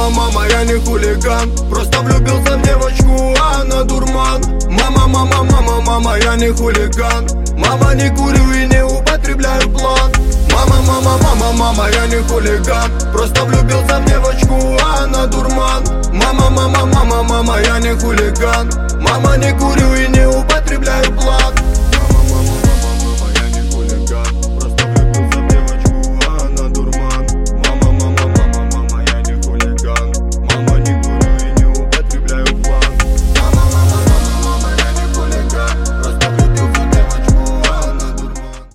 Мама, мама, я не хулиган, просто влюбился в девочку, а она дурман. Мама, мама, мама, мама, я не хулиган, мама, не курю и не употребляю план. Мама, мама, мама, мама, я не хулиган, просто влюбился в девочку, а она дурман. Мама, мама, мама, мама, я не хулиган, мама, не курю и